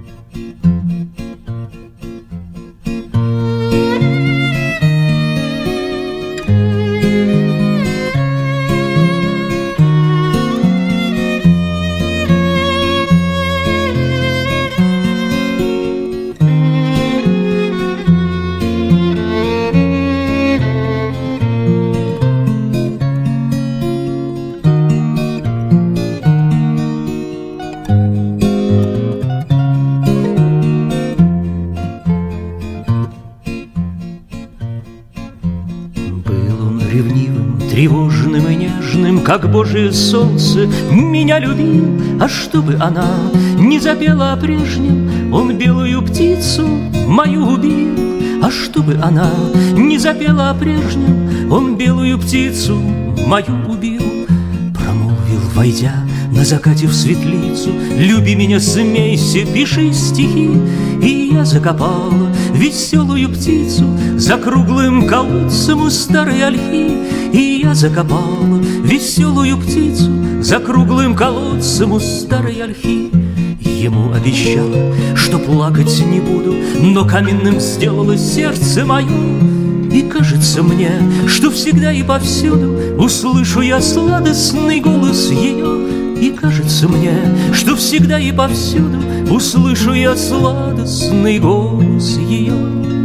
Ревнивым, тревожным и нежным, как Божие солнце, меня любил. А чтобы она не запела о прежнем, он белую птицу мою убил. А чтобы она не запела о прежнем, он белую птицу мою убил. Промолвил, войдя на закате в светлицу: люби меня, смейся, пиши стихи. И я закопала веселую птицу за круглым колодцем у старой ольхи. И я закопала веселую птицу за круглым колодцем у старой ольхи. Ему обещала, что плакать не буду, но каменным сделало сердце мое. И кажется мне, что всегда и повсюду услышу я сладостный голос ее. И кажется мне, что всегда и повсюду услышу я сладостный голос ее.